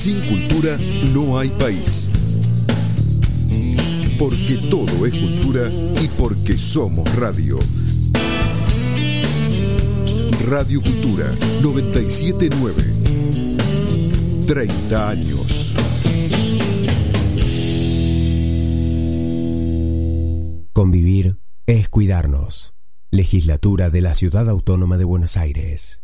Sin cultura no hay país. Porque todo es cultura y porque somos radio. Radio Cultura 979. 30 años. Convivir es cuidarnos. Legislatura de la Ciudad Autónoma de Buenos Aires.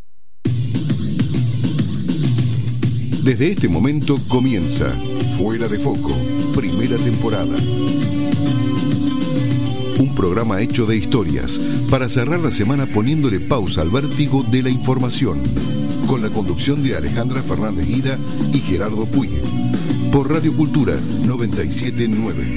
Desde este momento comienza Fuera de Foco, primera temporada. Un programa hecho de historias para cerrar la semana poniéndole pausa al vértigo de la información. Con la conducción de Alejandra Fernández Guida y Gerardo Puig. Por Radio Cultura 979.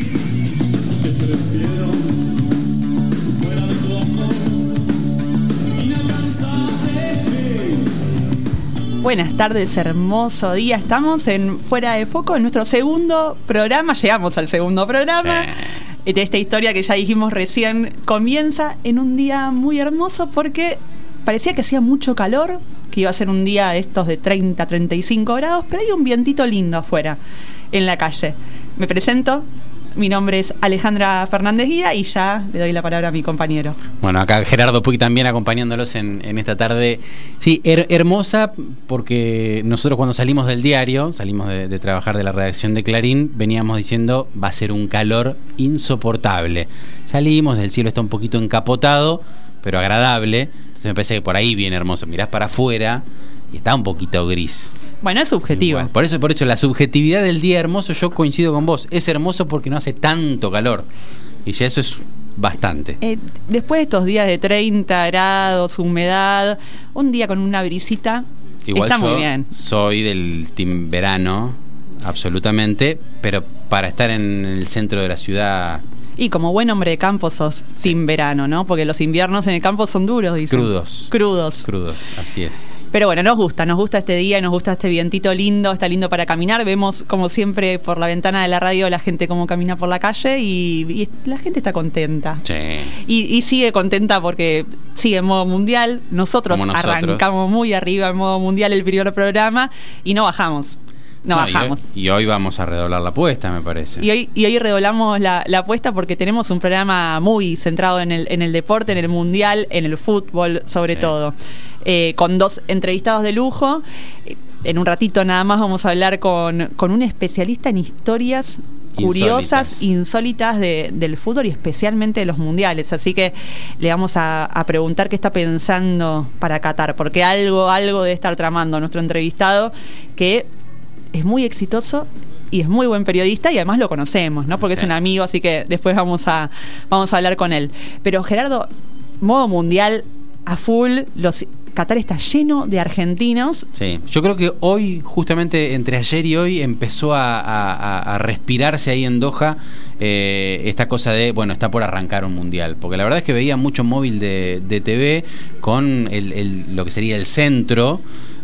Buenas tardes, hermoso día. Estamos en Fuera de Foco, en nuestro segundo programa. Llegamos al segundo programa de esta historia que ya dijimos recién. Comienza en un día muy hermoso porque parecía que hacía mucho calor, que iba a ser un día de estos de 30, 35 grados, pero hay un vientito lindo afuera, en la calle. Me presento. Mi nombre es Alejandra Fernández Guida y ya le doy la palabra a mi compañero. Bueno, acá Gerardo Puig también acompañándolos en esta tarde. Sí, hermosa, porque nosotros cuando salimos del diario, salimos de trabajar de la redacción de Clarín, veníamos diciendo va a ser un calor insoportable. Salimos, el cielo está un poquito encapotado, pero agradable. Entonces me parece que por ahí viene hermoso. Mirás para afuera y está un poquito gris. Bueno, es subjetivo. Igual, por eso la subjetividad del día hermoso, yo coincido con vos. Es hermoso porque no hace tanto calor. Y ya eso es bastante. Después de estos días de 30 grados, humedad, un día con una brisita, igual está muy bien. Soy del team verano, absolutamente, pero para estar en el centro de la ciudad... Y como buen hombre de campo sos team verano, ¿no? Porque los inviernos en el campo son duros, dicen. Crudos, así es. Pero bueno, nos gusta este día, nos gusta este vientito lindo, está lindo para caminar. Vemos, como siempre, por la ventana de la radio la gente cómo camina por la calle y la gente está contenta. Sí. Y sigue contenta porque sigue en modo mundial. Nosotros arrancamos muy arriba en modo mundial el primer programa y no bajamos. No bajamos. Y hoy vamos a redoblar la apuesta, me parece. Y hoy redoblamos la apuesta porque tenemos un programa muy centrado en el deporte, en el mundial, en el fútbol, sobre todo. Con dos entrevistados de lujo. En un ratito nada más vamos a hablar con un especialista en historias curiosas, insólitas del fútbol y especialmente de los mundiales. Así que le vamos a preguntar qué está pensando para Qatar, porque algo debe estar tramando nuestro entrevistado, que es muy exitoso y es muy buen periodista y además lo conocemos, ¿no? Porque es un amigo, así que después vamos a hablar con él. Pero Gerardo, modo mundial a full, Qatar está lleno de argentinos. Sí, yo creo que hoy, justamente entre ayer y hoy, empezó a respirarse ahí en Doha esta cosa de, bueno, está por arrancar un mundial. Porque la verdad es que veía mucho móvil de TV con lo que sería el centro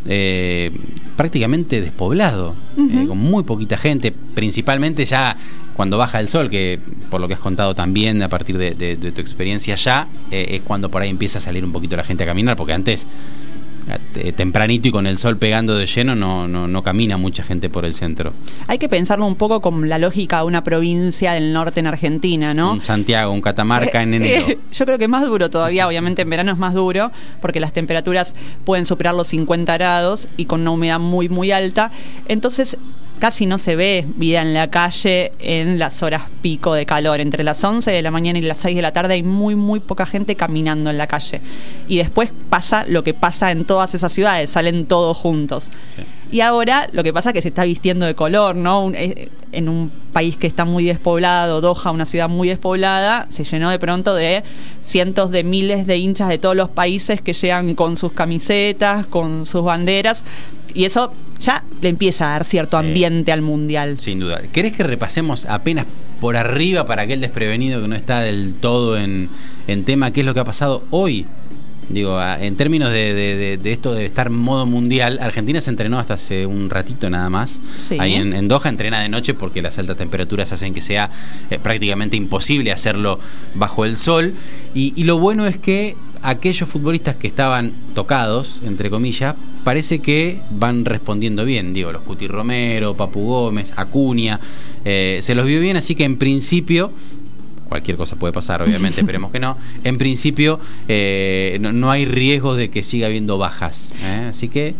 prácticamente despoblado, con muy poquita gente, principalmente ya cuando baja el sol, que por lo que has contado también a partir de tu experiencia ya, es cuando por ahí empieza a salir un poquito la gente a caminar, porque antes tempranito y con el sol pegando de lleno no camina mucha gente por el centro. Hay que pensarlo un poco con la lógica de una provincia del norte en Argentina, ¿no? Un Santiago, un Catamarca en enero. Yo creo que es más duro todavía, obviamente en verano es más duro porque las temperaturas pueden superar los 50 grados y con una humedad muy muy alta, entonces casi no se ve vida en la calle en las horas pico de calor. Entre las 11 de la mañana y las 6 de la tarde hay muy, muy poca gente caminando en la calle. Y después pasa lo que pasa en todas esas ciudades, salen todos juntos. Sí. Y ahora lo que pasa es que se está vistiendo de color, ¿no? En un país que está muy despoblado, Doha, una ciudad muy despoblada, se llenó de pronto de cientos de miles de hinchas de todos los países que llegan con sus camisetas, con sus banderas, y eso ya le empieza a dar cierto ambiente al mundial. Sin duda. ¿Querés que repasemos apenas por arriba para aquel desprevenido que no está del todo en tema qué es lo que ha pasado hoy? Digo, en términos de esto de estar en modo mundial, Argentina se entrenó hasta hace un ratito nada más. Sí. Ahí en Doha entrena de noche porque las altas temperaturas hacen que sea prácticamente imposible hacerlo bajo el sol. Y lo bueno es que aquellos futbolistas que estaban tocados, entre comillas, parece que van respondiendo bien. Digo, los Cuti Romero, Papu Gómez, Acuña, se los vio bien, así que en principio, cualquier cosa puede pasar, obviamente, esperemos que no. En principio, no hay riesgo de que siga habiendo bajas. Así que...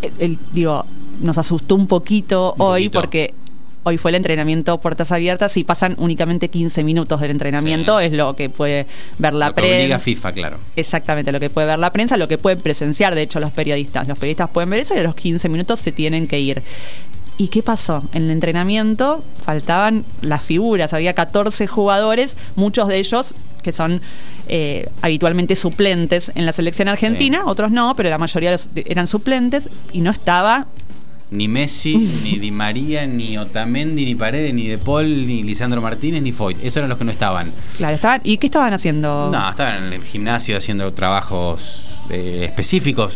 nos asustó un poquito hoy porque hoy fue el entrenamiento puertas abiertas y pasan únicamente 15 minutos del entrenamiento, sí. Es lo que puede ver la prensa. Lo que obliga FIFA, claro. Exactamente, lo que puede ver la prensa, lo que pueden presenciar, de hecho, los periodistas. Los periodistas pueden ver eso y a los 15 minutos se tienen que ir. ¿Y qué pasó? En el entrenamiento faltaban las figuras, había 14 jugadores, muchos de ellos que son habitualmente suplentes en la selección argentina, sí. Otros no, pero la mayoría eran suplentes y no estaba... Ni Messi, ni Di María, ni Otamendi, ni Paredes, ni De Paul, ni Lisandro Martínez, ni Foyt. Esos eran los que no estaban. Claro, estaban. ¿Y qué estaban haciendo? No, estaban en el gimnasio haciendo trabajos específicos.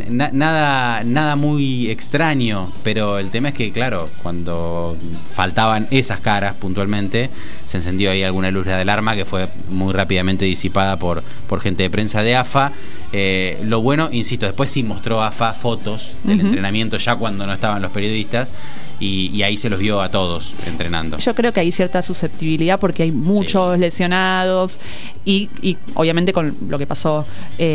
Nada muy extraño, pero el tema es que, claro, cuando faltaban esas caras puntualmente, se encendió ahí alguna luz de alarma que fue muy rápidamente disipada por gente de prensa de AFA. Lo bueno, insisto, después sí mostró AFA fotos del entrenamiento ya cuando no estaban los periodistas y ahí se los vio a todos entrenando. Yo creo que hay cierta susceptibilidad porque hay muchos lesionados y obviamente con lo que pasó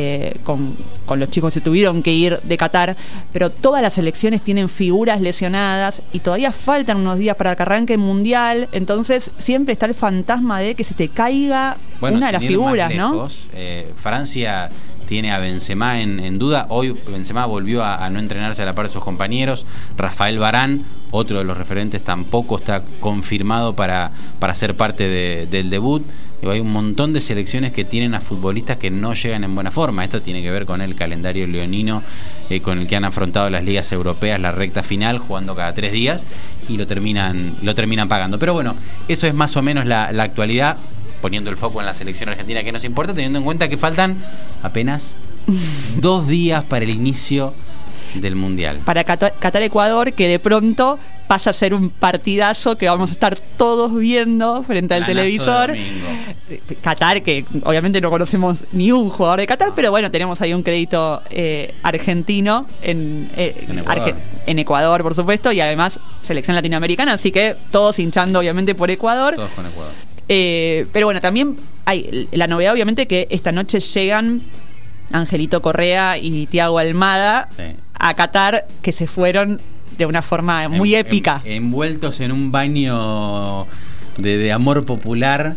con los chicos que se tuvieron que ir de Qatar, pero todas las selecciones tienen figuras lesionadas y todavía faltan unos días para que arranque el Mundial, entonces siempre está el fantasma de que se te caiga una de las figuras, ¿no? Francia tiene a Benzema en duda. Hoy Benzema volvió a no entrenarse a la par de sus compañeros. Rafael Varane, otro de los referentes, tampoco está confirmado para ser parte del debut. Hay un montón de selecciones que tienen a futbolistas que no llegan en buena forma. Esto tiene que ver con el calendario leonino con el que han afrontado las ligas europeas, la recta final, jugando cada 3 días y lo terminan pagando. Pero bueno, eso es más o menos la actualidad, poniendo el foco en la selección argentina, que nos importa, teniendo en cuenta que faltan apenas 2 días para el inicio del Mundial. Para Qatar-Ecuador, que de pronto pasa a ser un partidazo que vamos a estar todos viendo frente al televisor. Qatar, que obviamente no conocemos ni un jugador de Qatar, pero bueno, tenemos ahí un crédito argentino en Ecuador, por supuesto, y además selección latinoamericana, así que todos hinchando obviamente por Ecuador. Todos con Ecuador. Pero bueno, también hay la novedad obviamente que esta noche llegan Angelito Correa y Thiago Almada a Qatar, que se fueron de una forma muy épica. Envueltos en un baño de amor popular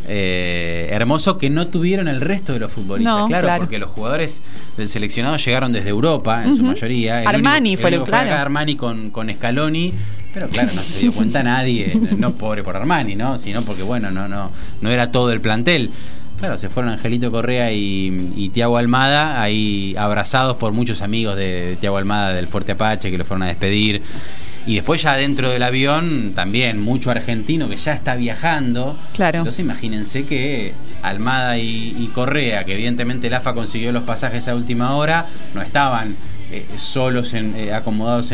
hermoso que no tuvieron el resto de los futbolistas. No, claro, porque los jugadores del seleccionado llegaron desde Europa en su mayoría. Armani fue Armani con Scaloni. Pero claro, no se dio cuenta nadie, no pobre por Armani, ¿no? Sino porque bueno, no era todo el plantel. Claro, se fueron Angelito Correa y Thiago Almada, ahí abrazados por muchos amigos de Thiago Almada del Fuerte Apache que lo fueron a despedir. Y después ya dentro del avión también mucho argentino que ya está viajando. Claro. Entonces imagínense que Almada y Correa, que evidentemente el AFA consiguió los pasajes a última hora, no estaban solos acomodados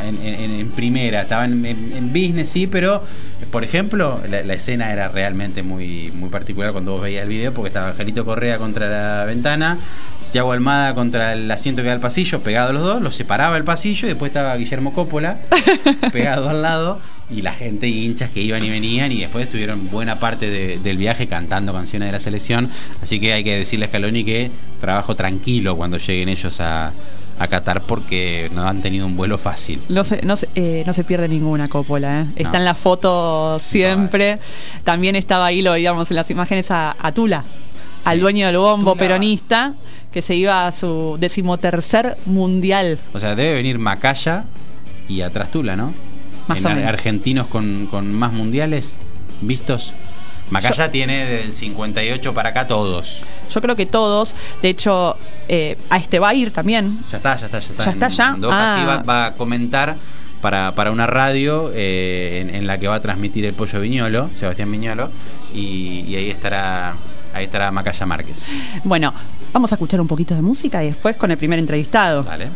en primera, estaban en business, sí, pero por ejemplo la escena era realmente muy, muy particular cuando vos veías el video, porque estaba Angelito Correa contra la ventana, Thiago Almada contra el asiento que da al pasillo, pegados los dos, los separaba el pasillo, y después estaba Guillermo Coppola pegado al lado, y la gente y hinchas que iban y venían, y después estuvieron buena parte del viaje cantando canciones de la selección. Así que hay que decirle a Scaloni que trabajo tranquilo cuando lleguen ellos a Qatar, porque no han tenido un vuelo fácil. No se pierde ninguna Coppola, ¿eh? Está en la foto siempre. También estaba ahí, lo veíamos en las imágenes, a Tula, al dueño del bombo peronista, que se iba a su 13º mundial. O sea, debe venir Macaya y atrás Tula, ¿no? Más o menos. Argentinos con más mundiales vistos. Macaya tiene del 58 para acá todos. Yo creo que todos. De hecho, a este va a ir también. Ya está. ¿Ya está ya? Sí, va a comentar para una radio en la que va a transmitir el Pollo Viñolo, Sebastián Viñolo, y ahí estará Macaya Márquez. Bueno, vamos a escuchar un poquito de música y después con el primer entrevistado. Vale.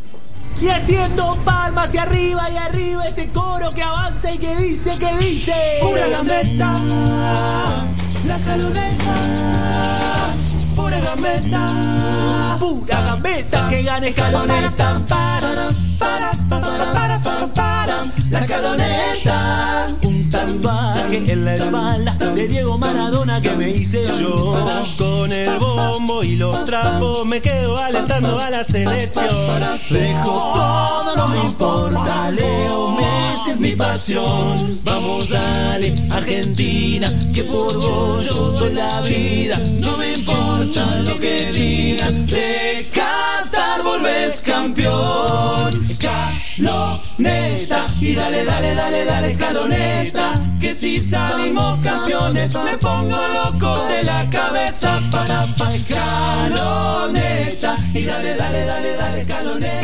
Y haciendo palmas y arriba ese coro que avanza y que dice pura gambeta, la saludeta, pura gambeta, pura gambeta, que gane Escaloneta. Para, la Escaloneta. Un tatuaje en la espalda de Diego Maradona que me hice yo. Con el bombo y los trapos me quedo alentando a la selección. Dejo todo, no me importa, Leo Messi es mi pasión. Vamos, dale, Argentina, que por vos yo doy la vida. No me importa lo que digan, de Qatar volvés campeón. Escaloneta, y dale, Escaloneta, que si salimos campeones me pongo loco de la cabeza. Para Escaloneta, y dale, Escaloneta.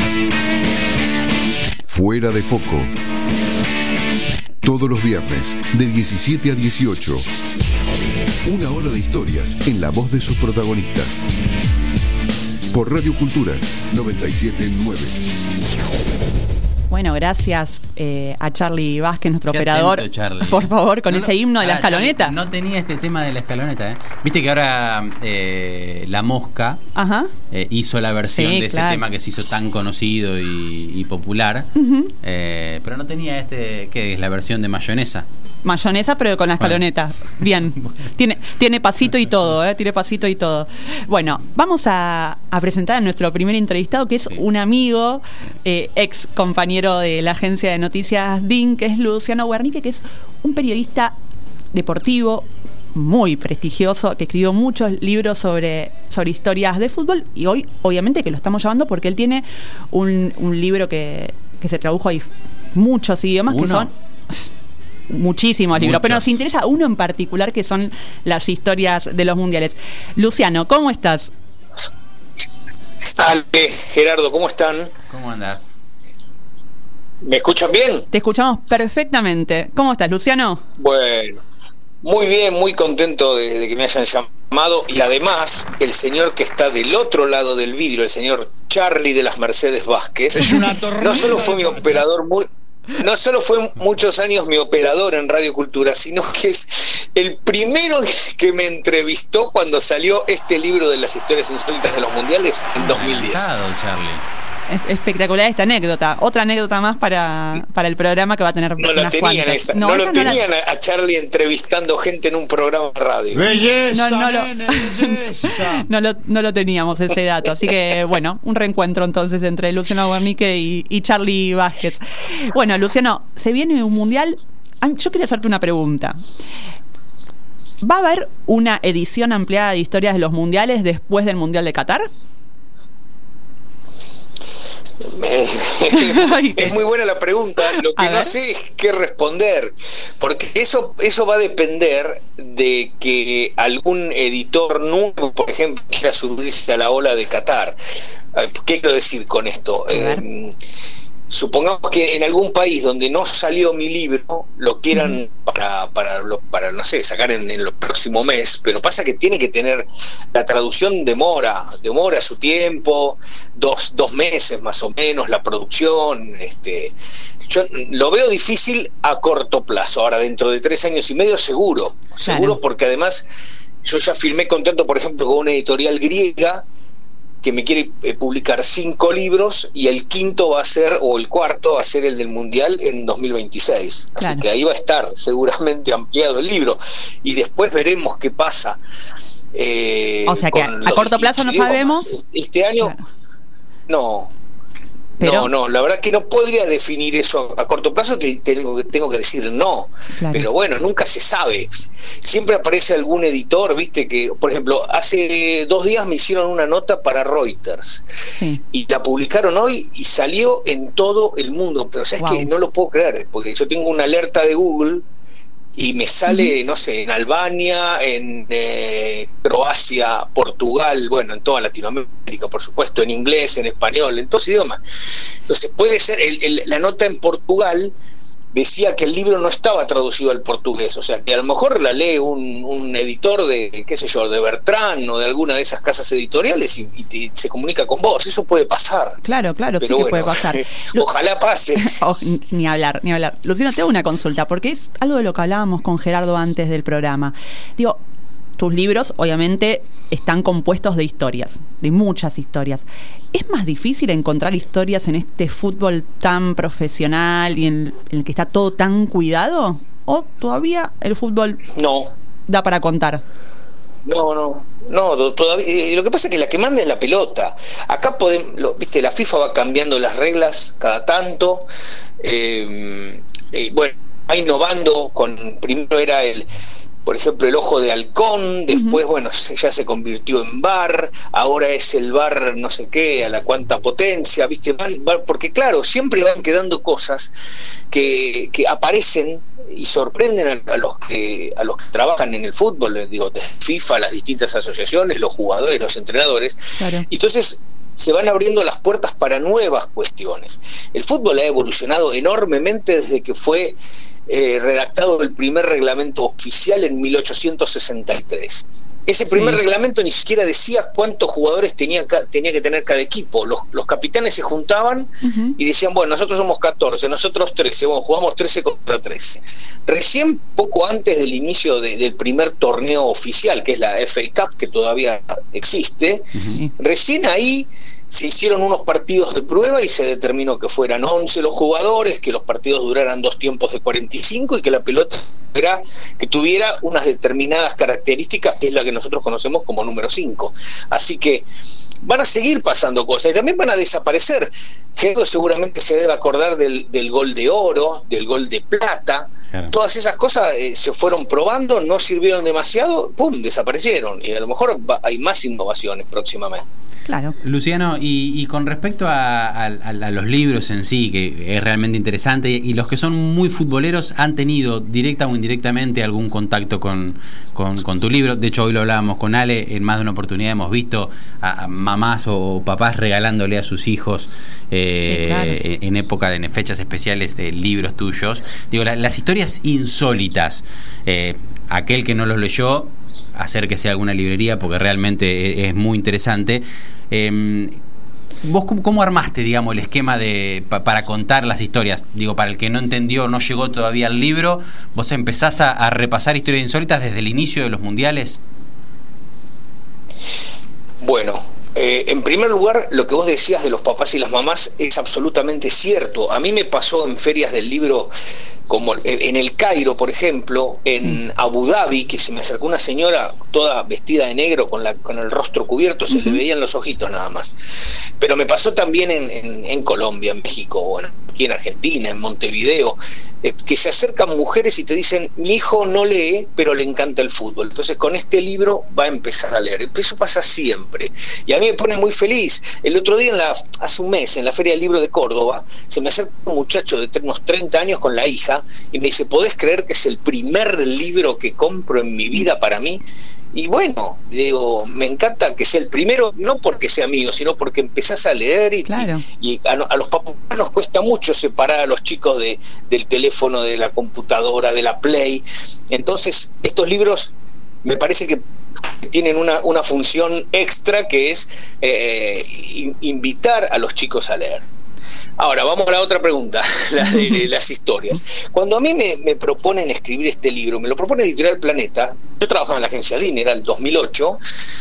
Fuera de foco. Todos los viernes, de 17 a 18. Una hora de historias en la voz de sus protagonistas. Por Radio Cultura 97.9. Bueno, gracias a Charlie Vázquez, nuestro Qué operador. atento, Charlie. Por favor, con ese himno de la Escaloneta. Charlie, no tenía este tema de la Escaloneta, ¿eh? Viste que ahora La Mosca Ajá. hizo la versión Sí, de ese claro. tema que se hizo tan conocido y popular. Ujú. Pero no tenía que es la versión de mayonesa. Mayonesa, pero con la Escaloneta. Bien. Tiene pasito y todo, ¿eh? Tiene pasito y todo. Bueno, vamos a presentar a nuestro primer entrevistado, que es un amigo, ex compañero de la agencia de noticias DIN, que es Luciano Guernique, que es un periodista deportivo muy prestigioso, que escribió muchos libros sobre historias de fútbol, y hoy, obviamente, que lo estamos llamando porque él tiene un libro que se tradujo a muchos idiomas, que son muchísimos libros, pero nos interesa uno en particular, que son las historias de los mundiales. Luciano, ¿cómo estás? Ale, Gerardo, ¿cómo están? ¿Cómo andás? ¿Me escuchan bien? Te escuchamos perfectamente. ¿Cómo estás, Luciano? Bueno, muy bien, muy contento de que me hayan llamado, y además el señor que está del otro lado del vidrio, el señor Charlie de las Mercedes Vázquez, no solo fue mi operador no solo fue muchos años mi operador en Radio Cultura, sino que es el primero que me entrevistó cuando salió este libro de las historias insólitas de los mundiales en 2010. Charlie. Espectacular esta anécdota. Otra anécdota más para el programa, que va a tener No la unas tenían cuantas. esa, no lo tenían a Charlie entrevistando gente en un programa de radio. No lo teníamos ese dato. Así que, bueno, un reencuentro entonces entre Luciano Guernique y Charlie Vázquez. Bueno, Luciano, se viene un mundial. Yo quería hacerte una pregunta. ¿Va a haber una edición ampliada de historias de los mundiales después del Mundial de Qatar? Es muy buena la pregunta. Lo que no sé es qué responder, porque eso va a depender de que algún editor nuevo, por ejemplo, quiera subirse a la ola de Qatar. ¿Qué quiero decir con esto? Supongamos que en algún país donde no salió mi libro lo quieran para no sé, sacar en el próximo mes, pero pasa que tiene que tener la traducción, demora su tiempo, dos meses más o menos la producción. Yo lo veo difícil a corto plazo. Ahora, dentro de 3 años y medio seguro, porque además yo ya firmé contrato, por ejemplo, con una editorial griega que me quiere publicar 5 libros, y el quinto va a ser, o el cuarto va a ser el del Mundial en 2026. Así que ahí va a estar seguramente ampliado el libro, y después veremos qué pasa. O sea que a corto plazo no sabemos. Este año no. Pero, no, la verdad que no podría definir eso a corto plazo, tengo que decir no. Pero bueno, nunca se sabe. Siempre aparece algún editor, viste, que, por ejemplo, hace 2 días me hicieron una nota para Reuters, y la publicaron hoy y salió en todo el mundo. Pero sabes que no lo puedo creer, porque yo tengo una alerta de Google y me sale, no sé, en Albania, en Croacia, Portugal, bueno, en toda Latinoamérica, por supuesto, en inglés, en español, en todos idiomas. Entonces puede ser, la nota en Portugal decía que el libro no estaba traducido al portugués, o sea que a lo mejor la lee un editor de, qué sé yo, de Bertrand o de alguna de esas casas editoriales y se comunica con vos. Eso puede pasar. Claro, pero sí, que puede pasar. Ojalá pase. Ni hablar. Luciano, te hago una consulta, porque es algo de lo que hablábamos con Gerardo antes del programa. Digo, tus libros obviamente están compuestos de historias, de muchas historias. ¿Es más difícil encontrar historias en este fútbol tan profesional y en el que está todo tan cuidado? ¿O todavía el fútbol da para contar? No, todavía. Lo que pasa es que la que manda es la pelota. Acá viste, la FIFA va cambiando las reglas cada tanto. Bueno, va innovando primero era por ejemplo, el ojo de halcón, después, bueno, ya se convirtió en VAR, ahora es el VAR no sé qué, a la cuánta potencia, ¿viste? Porque claro, siempre van quedando cosas que aparecen y sorprenden a los que trabajan en el fútbol, digo, de FIFA, las distintas asociaciones, los jugadores, los entrenadores. Claro. Entonces se van abriendo las puertas para nuevas cuestiones. El fútbol ha evolucionado enormemente desde que fue redactado el primer reglamento oficial en 1863. Ese primer reglamento ni siquiera decía cuántos jugadores tenía que tener cada equipo. Los capitanes se juntaban y decían, bueno, nosotros somos 14, nosotros 13, bueno, jugamos 13 contra 13. Recién, poco antes del inicio del primer torneo oficial, que es la FA Cup, que todavía existe, recién ahí se hicieron unos partidos de prueba y se determinó que fueran 11 los jugadores, que los partidos duraran 2 tiempos de 45 y que la pelota que tuviera unas determinadas características, que es la que nosotros conocemos como número 5. Así que van a seguir pasando cosas y también van a desaparecer. Gerardo seguramente se debe acordar del gol de oro, del gol de plata. Claro. Todas esas cosas se fueron probando, no sirvieron demasiado, ¡pum!, desaparecieron. Y a lo mejor hay más innovaciones próximamente. Claro. Luciano, y con respecto a los libros en sí, que es realmente interesante, y los que son muy futboleros han tenido directa o indirectamente algún contacto con tu libro. De hecho, hoy lo hablábamos con Ale, en más de una oportunidad hemos visto a mamás o papás regalándole a sus hijos en época, en fechas especiales, de libros tuyos. Digo, las historias insólitas, aquel que no los leyó, acérquese a alguna librería porque realmente es muy interesante. ¿Vos cómo armaste, digamos, el esquema para contar las historias? Digo, para el que no entendió, no llegó todavía al libro, ¿vos empezás a repasar historias insólitas desde el inicio de los mundiales? Bueno, en primer lugar, lo que vos decías de los papás y las mamás es absolutamente cierto. A mí me pasó en ferias del libro, como en el Cairo, por ejemplo, en Abu Dhabi, que se me acercó una señora toda vestida de negro con el rostro cubierto, se le veían los ojitos nada más. Pero me pasó también en Colombia, en México, bueno, aquí en Argentina, en Montevideo, que se acercan mujeres y te dicen, mi hijo no lee, pero le encanta el fútbol, entonces con este libro va a empezar a leer. Eso pasa siempre y a mí me pone muy feliz. El otro día, hace un mes, en la Feria del Libro de Córdoba, se me acerca un muchacho de unos 30 años con la hija y me dice, ¿podés creer que es el primer libro que compro en mi vida para mí? Y bueno, digo, me encanta que sea el primero, no porque sea mío, sino porque empezás a leer y a los papás nos cuesta mucho separar a los chicos del teléfono, de la computadora, de la Play. Entonces, estos libros me parece que tienen una función extra, que es invitar a los chicos a leer. Ahora, vamos a la otra pregunta, la de las historias. Cuando a mí me proponen escribir este libro, me lo propone Editorial Planeta. Yo trabajaba en la agencia DIN, era el 2008,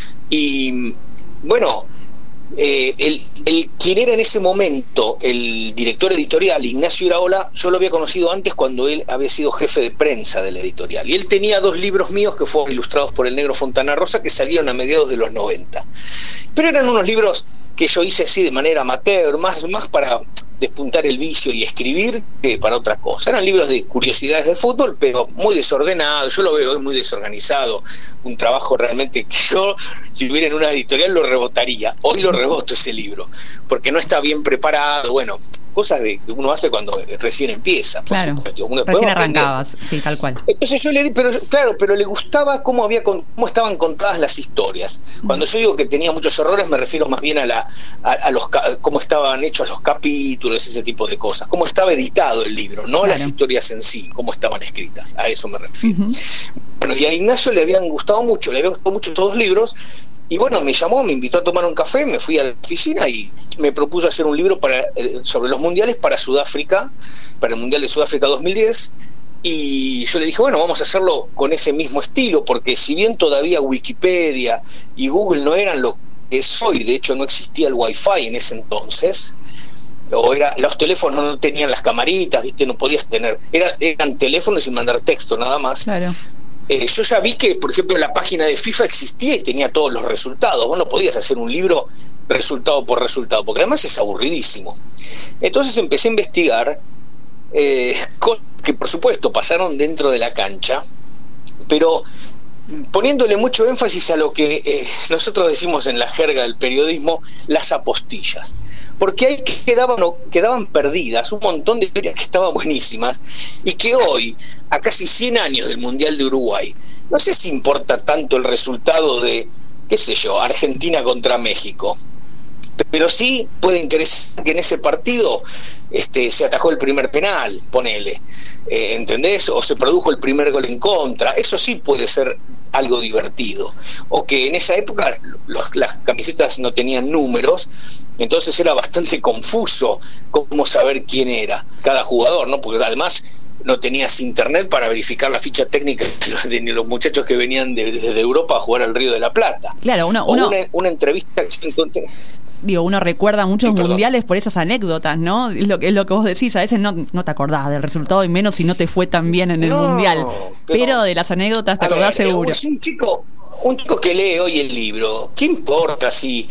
y bueno, quien era en ese momento el director editorial, Ignacio Iraola, yo lo había conocido antes cuando él había sido jefe de prensa de la editorial, y él tenía 2 libros míos que fueron ilustrados por el negro Fontana Rosa, que salieron a mediados de los 90, pero eran unos libros que yo hice así de manera amateur, más para despuntar el vicio y escribir, que para otra cosa. Eran libros de curiosidades de fútbol, pero muy desordenados. Yo lo veo hoy muy desorganizado, un trabajo realmente que yo, si estuviera en una editorial, lo rebotaría. Hoy lo reboto ese libro, porque no está bien preparado, bueno, cosas que uno hace cuando recién empieza. Claro, recién arrancabas, sí, tal cual. Entonces yo le di, pero le gustaba cómo estaban contadas las historias. Cuando yo digo que tenía muchos errores, me refiero más bien a cómo estaban hechos los capítulos, ese tipo de cosas, cómo estaba editado el libro, no las historias en sí, cómo estaban escritas, a eso me refiero. Bueno, y a Ignacio le habían gustado mucho estos 2 libros, y bueno, me llamó, me invitó a tomar un café, me fui a la oficina y me propuso hacer un libro sobre los mundiales para Sudáfrica, para el Mundial de Sudáfrica 2010, Y yo le dije, bueno, vamos a hacerlo con ese mismo estilo, porque si bien todavía Wikipedia y Google no eran lo que es hoy, de hecho no existía el Wi-Fi en ese entonces, los teléfonos no tenían las camaritas, ¿viste? No podías tener, eran teléfonos y mandar texto nada más. Claro. Yo ya vi que, por ejemplo, la página de FIFA existía y tenía todos los resultados. Vos no podías hacer un libro resultado por resultado, porque además es aburridísimo. Entonces empecé a investigar cosas que por supuesto pasaron dentro de la cancha, pero poniéndole mucho énfasis a lo que nosotros decimos en la jerga del periodismo, las apostillas, porque ahí quedaban perdidas un montón de historias que estaban buenísimas y que hoy, a casi 100 años del Mundial de Uruguay, no sé si importa tanto el resultado de, qué sé yo, Argentina contra México, pero sí puede interesar que en ese partido se atajó el primer penal, ponele, ¿entendés? O se produjo el primer gol en contra. Eso sí puede ser algo divertido. O que en esa época las camisetas no tenían números, entonces era bastante confuso cómo saber quién era cada jugador, ¿no? Porque además no tenías internet para verificar la ficha técnica de los muchachos que venían desde Europa a jugar al Río de la Plata. Claro, una entrevista que se encontré. Digo, uno recuerda muchos mundiales por esas anécdotas, ¿no? Es lo que vos decís, a veces no te acordás del resultado y menos si no te fue tan bien en el mundial. Pero de las anécdotas te acordás seguro. Un chico que lee hoy el libro, ¿qué importa si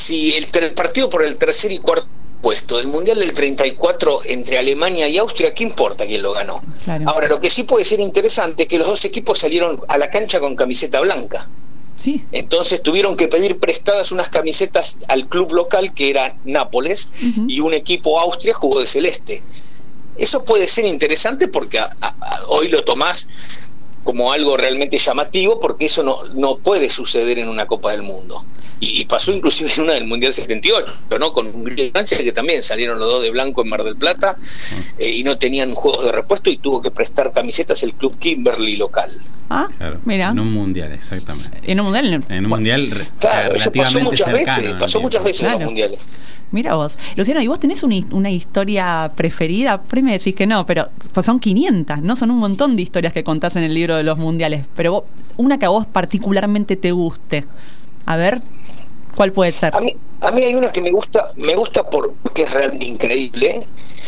el partido por el tercer y cuarto puesto del Mundial del 34 entre Alemania y Austria, ¿qué importa quién lo ganó? Claro. Ahora, lo que sí puede ser interesante es que los dos equipos salieron a la cancha con camiseta blanca. Sí. Entonces tuvieron que pedir prestadas unas camisetas al club local que era Nápoles, y un equipo Austria jugó de celeste. Eso puede ser interesante porque hoy lo tomás como algo realmente llamativo, porque eso no puede suceder en una Copa del Mundo. Y pasó inclusive en una del Mundial 78, ¿no? Con Hungría y Francia, que también salieron los dos de blanco en Mar del Plata, y no tenían juegos de repuesto y tuvo que prestar camisetas el club Kimberley local. Claro, mira. En un mundial, exactamente. En un mundial. En un mundial, claro, relativamente cercano. Pasó muchas veces en los mundiales. Mira vos, Luciano, ¿y vos tenés una historia preferida? Por ahí me decís que no, pero pues son 500, ¿no? Son un montón de historias que contás en el libro de los mundiales, pero una que a vos particularmente te guste. A ver, ¿cuál puede ser? A mí hay una que me gusta porque es realmente increíble,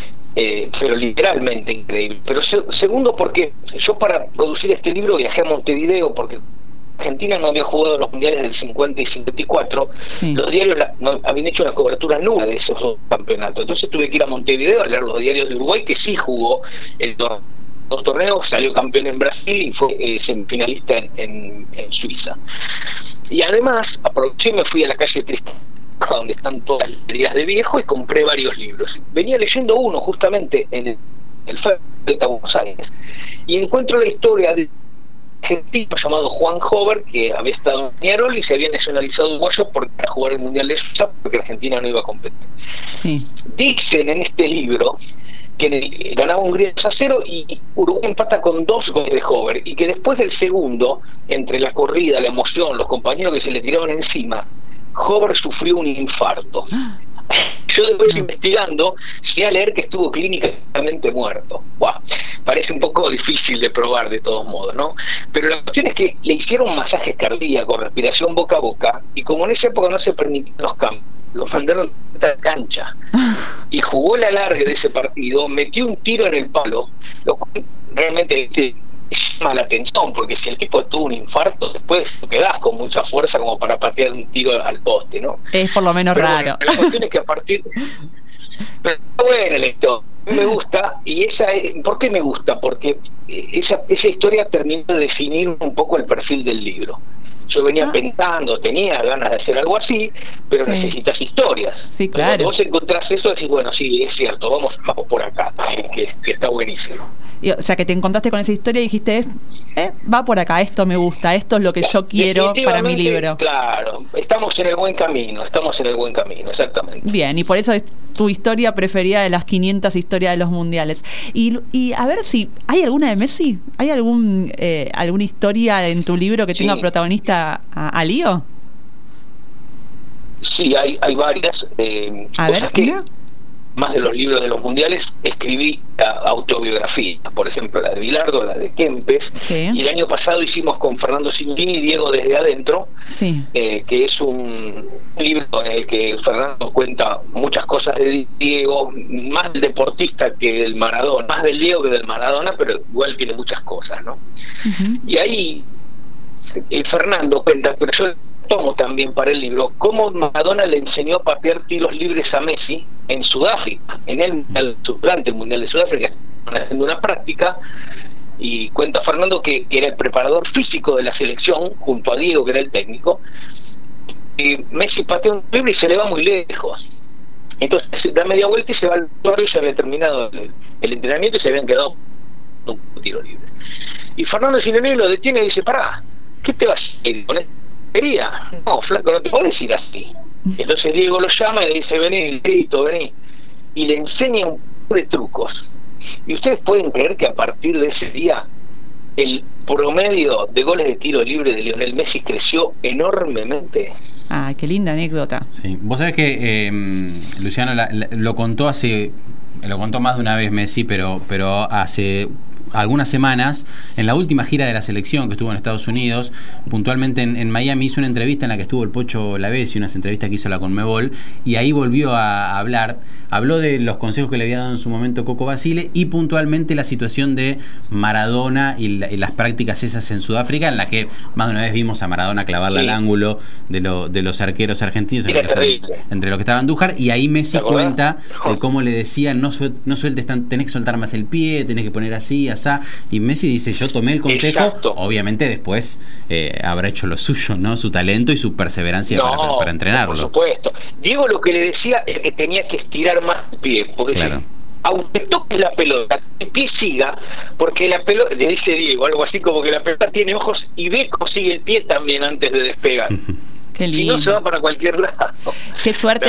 pero literalmente increíble. Pero segundo, porque yo para producir este libro viajé a Montevideo, porque Argentina no había jugado los mundiales del 50 y 54, sí. Los diarios habían hecho una cobertura nula de esos dos campeonatos, entonces tuve que ir a Montevideo a leer los diarios de Uruguay, que sí jugó dos torneos, salió campeón en Brasil y fue semifinalista en Suiza. Y además aproveché y me fui a la calle Tristán, donde están todas las librerías de viejo, y compré varios libros. Venía leyendo uno justamente en el FER de Buenos Aires, y encuentro la historia de argentino llamado Juan Hover, que había estado en Peñarol y se había nacionalizado uruguayo para jugar el Mundial de Suiza, porque Argentina no iba a competir. Sí. Dicen en este libro que ganaba Hungría 2-0 y Uruguay empata con 2 goles de Hover, y que después del segundo, entre la corrida, la emoción, los compañeros que se le tiraban encima, Hover sufrió un infarto. Yo después investigando llegué a leer que estuvo clínicamente muerto. Parece un poco difícil de probar de todos modos, ¿no? Pero la cuestión es que le hicieron masajes cardíacos, respiración boca a boca, y como en esa época no se permitían los cambios, lo mandaron a la cancha y jugó la larga de ese partido, metió un tiro en el palo, lo cual realmente llama la atención, porque si el tipo tuvo un infarto, después te quedás con mucha fuerza como para patear un tiro al poste, ¿no? Es por lo menos raro. Bueno, la cuestión es que a partir... Pero bueno, la historia a mí me gusta, y ¿por qué me gusta? Porque esa historia termina de definir un poco el perfil del libro. Yo venía pensando, tenía ganas de hacer algo así, pero necesitas historias. Sí, claro. Cuando vos encontrás eso, decís, bueno, sí, es cierto, vamos por acá, que está buenísimo. O sea, que te encontraste con esa historia y dijiste, va por acá, esto me gusta, esto es lo que yo quiero para mi libro. Claro, estamos en el buen camino, exactamente. Bien, y por eso es tu historia preferida de las 500 historias de los mundiales. Y a ver si, ¿hay alguna de Messi? ¿Hay alguna historia en tu libro que tenga protagonista a Lío? Sí, hay varias. A ver, mira. más de los libros de los mundiales, escribí autobiografías, por ejemplo la de Bilardo, la de Kempes, sí. Y el año pasado hicimos con Fernando Signorini Diego desde adentro, sí. Que es un libro en el que Fernando cuenta muchas cosas de Diego, más del deportista que del Maradona, más del Diego que del Maradona, pero igual tiene muchas cosas, ¿no? Uh-huh. Y ahí Fernando cuenta, pero yo tomo también para el libro, cómo Maradona le enseñó a patear tiros libres a Messi en Sudáfrica, durante el Mundial de Sudáfrica, haciendo una práctica, y cuenta Fernando que era el preparador físico de la selección, junto a Diego, que era el técnico, y Messi patea un libre y se le va muy lejos. Entonces da media vuelta y se va al barrio, y se había terminado el entrenamiento y se habían quedado un tiro libre. Y Fernando Signorini lo detiene y dice, pará, ¿qué te vas a ir con esto? No, flaco, no te podés ir así. Entonces Diego lo llama y le dice, vení, grito, vení, y le enseña un par de trucos. Y ustedes pueden creer que a partir de ese día el promedio de goles de tiro libre de Lionel Messi creció enormemente. Ah, qué linda anécdota. Sí. Vos sabés que Luciano lo contó más de una vez Messi, pero hace algunas semanas, en la última gira de la selección que estuvo en Estados Unidos, puntualmente en Miami, hizo una entrevista en la que estuvo el Pocho Lavezzi, unas entrevistas que hizo la Conmebol, y ahí volvió a habló de los consejos que le había dado en su momento Coco Basile, y puntualmente la situación de Maradona y las prácticas esas en Sudáfrica, en la que más de una vez vimos a Maradona clavarle al ángulo de los arqueros argentinos entre los que estaba Andújar, y ahí Messi cuenta de cómo le decía, no sueltes, tenés que soltar más el pie, tenés que poner así, y Messi dice, yo tomé el consejo. Exacto. Obviamente después habrá hecho lo suyo, ¿no? Su talento y su perseverancia para entrenarlo. Por supuesto. Diego lo que le decía es que tenía que estirar más el pie, porque aunque toque la pelota, el pie siga, porque la pelota, le dice Diego algo así como que la pelota tiene ojos y ve cómo sigue el pie también antes de despegar. Qué lindo. Si no, se va para cualquier lado. Qué suerte.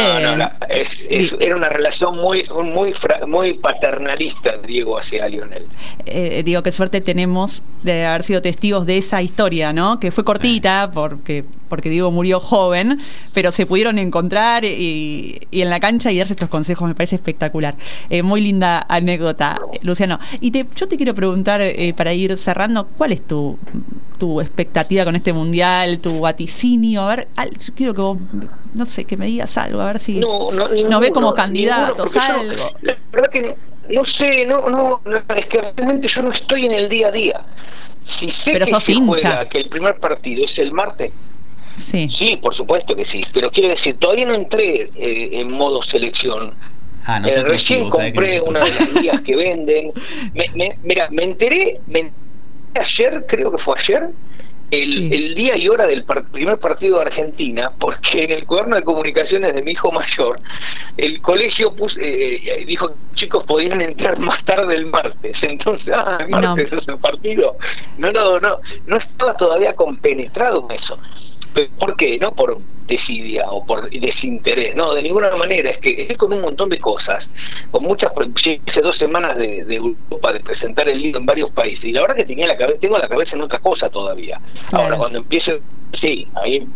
Era una relación muy paternalista, Diego, hacia Lionel. Digo, qué suerte tenemos de haber sido testigos de esa historia, ¿no? Que fue cortita, porque Diego murió joven, pero se pudieron encontrar y en la cancha y darse estos consejos. Me parece espectacular. Muy linda anécdota, Luciano. Y yo te quiero preguntar, para ir cerrando, ¿cuál es tu expectativa con este mundial, tu vaticinio? A ver, yo quiero que vos, no sé, que me digas algo, a ver si nos ve como candidatos, algo. La verdad que no sé, es que realmente yo no estoy en el día a día. Si sé pero que sos se hincha. juega, que el primer partido es el martes, sí, por supuesto que sí, pero quiero decir, todavía no entré en modo selección. Recién compré una de las guías que venden. Mira, me enteré ayer, creo que fue ayer, el día y hora del primer partido de Argentina, porque en el cuaderno de comunicaciones de mi hijo mayor, el colegio dijo que los chicos podían entrar más tarde el martes. Entonces, el martes es el partido. No estaba todavía compenetrado en eso. ¿Por qué? No por desidia o por desinterés, no, de ninguna manera. Es que estoy con un montón de cosas, con muchas. Hice 2 semanas de Europa, de presentar el libro en varios países, y la verdad que tengo la cabeza en otra cosa todavía. Claro. Ahora, cuando empiece, ahí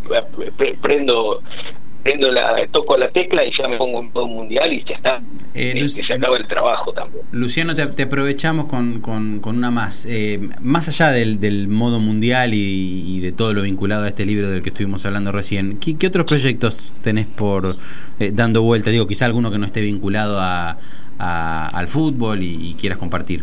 toco la tecla y ya me pongo en todo mundial y ya está. Se acaba el trabajo también. Luciano, te aprovechamos con una más. Más allá del modo mundial y de todo lo vinculado a este libro del que estuvimos hablando recién, ¿qué otros proyectos tenés por dando vuelta? Digo, quizá alguno que no esté vinculado al fútbol y quieras compartir.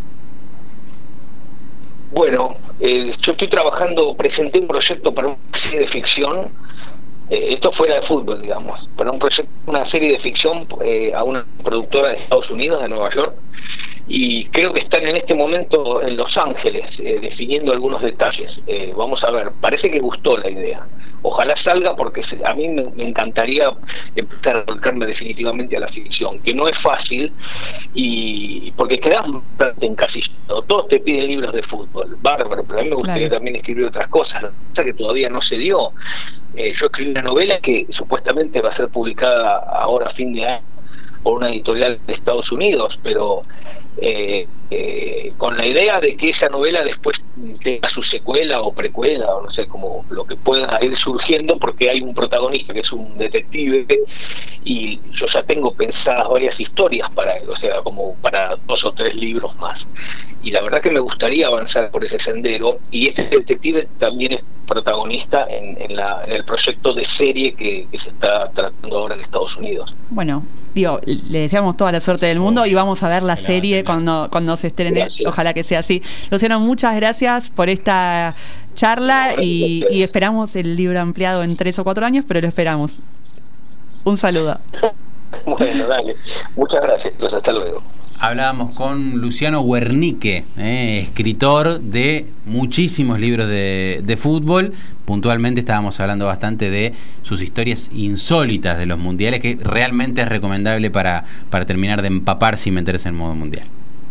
Bueno, yo estoy presenté un proyecto para una serie de ficción. Esto fuera de fútbol, digamos, para una serie de ficción a una productora de Estados Unidos, de Nueva York, y creo que están en este momento en Los Ángeles definiendo algunos detalles. Vamos a ver, parece que gustó la idea. Ojalá salga, porque a mí me encantaría empezar a volcarme definitivamente a la ficción, que no es fácil, y porque quedas encasillado. Todos te piden libros de fútbol, bárbaro, pero a mí me gustaría también escribir otras cosas, cosa que todavía no se dio. Yo escribí una novela que supuestamente va a ser publicada ahora a fin de año por una editorial de Estados Unidos, pero con la idea de que esa novela después tenga su secuela o precuela, o no sé, como lo que pueda ir surgiendo, porque hay un protagonista que es un detective y yo ya tengo pensadas varias historias para él, o sea, como para 2 o 3 libros más. Y la verdad que me gustaría avanzar por ese sendero, y este detective también es protagonista en el proyecto de serie que se está tratando ahora en Estados Unidos. Bueno, digo, le deseamos toda la suerte del mundo y vamos a ver la serie cuando se estrene. Gracias. Ojalá que sea así. Luciano, muchas gracias por esta charla y esperamos el libro ampliado en 3 o 4 años, pero lo esperamos. Un saludo. Bueno, dale. Muchas gracias. Pues hasta luego. Hablábamos con Luciano Wernicke, escritor de muchísimos libros de fútbol. Puntualmente estábamos hablando bastante de sus historias insólitas de los mundiales, que realmente es recomendable para terminar de empaparse y meterse en modo mundial.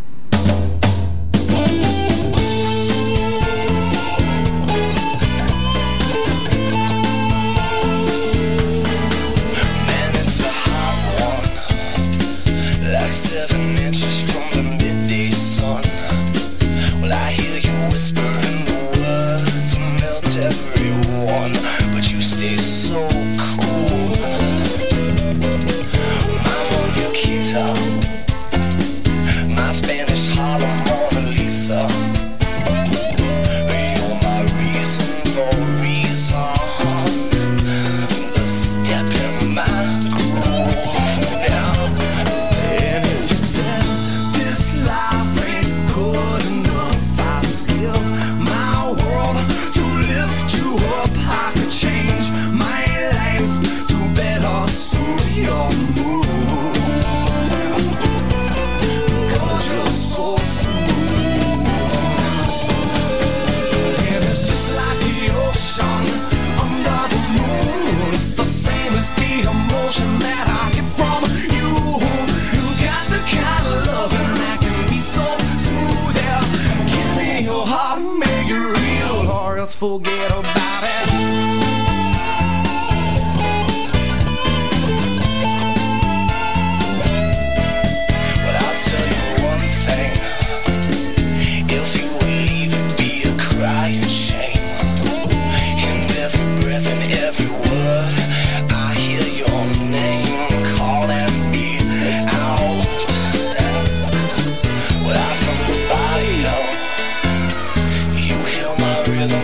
Forget about it. But I'll tell you one thing: if you would leave, it'd be a crying shame. In every breath and every word, I hear your name calling me out. Without from the body, though, you hear my rhythm.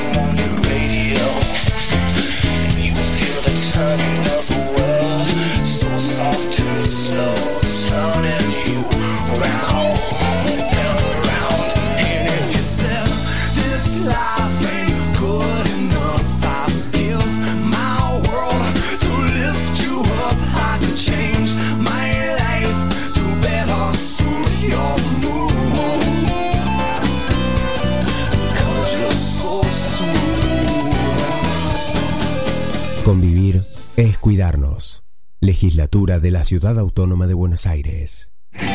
Turning of the world, so soft and slow, turning you round and around. And if you said this life ain't good enough, I'll give my world to lift you up. I could change my life to better suit your mood, because you're so smooth. Convivir es cuidarnos. Legislatura de la Ciudad Autónoma de Buenos Aires.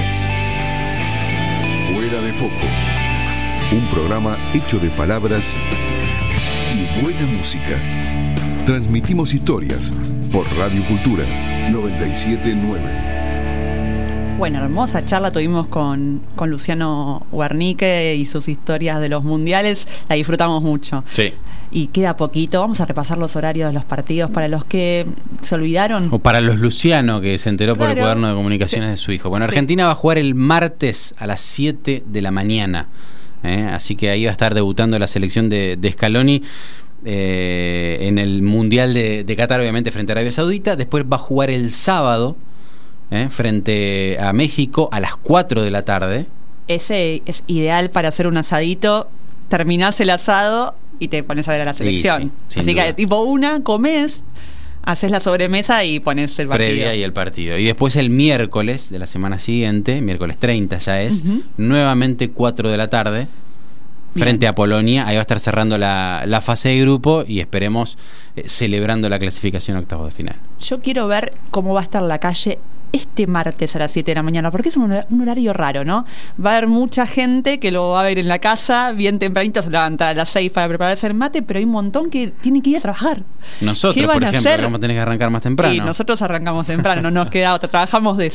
Fuera de foco. Un programa hecho de palabras y buena música. Transmitimos historias por Radio Cultura 97.9. Bueno, hermosa charla tuvimos con Luciano Wernicke y sus historias de los mundiales. La disfrutamos mucho. Sí. Y queda poquito, vamos a repasar los horarios de los partidos para los que se olvidaron. O para los Luciano, que se enteró por el cuaderno de comunicaciones de su hijo. Bueno, Argentina va a jugar el martes a las 7 de la mañana. Así que ahí va a estar debutando la selección de Scaloni en el Mundial de Qatar, obviamente frente a Arabia Saudita. Después va a jugar el sábado frente a México a las 4 de la tarde. Ese es ideal para hacer un asadito. Terminás el asado y te pones a ver a la selección. Sí, así duda. Que tipo comés, haces la sobremesa y pones el partido. Previa y el partido. Y después el miércoles de la semana siguiente, miércoles 30 ya es, nuevamente 4 de la tarde, frente a Polonia. Ahí va a estar cerrando la fase de grupo y esperemos celebrando la clasificación a octavos de final. Yo quiero ver cómo va a estar la calle este martes a las 7 de la mañana, porque es un horario raro, ¿no? Va a haber mucha gente que lo va a ver en la casa, bien tempranito, se va a levantar a las 6 para prepararse el mate, pero hay un montón que tienen que ir a trabajar. Nosotros, por ejemplo, vamos a tener que arrancar más temprano. Sí, nosotros arrancamos temprano, no nos queda otra, trabajamos de eso.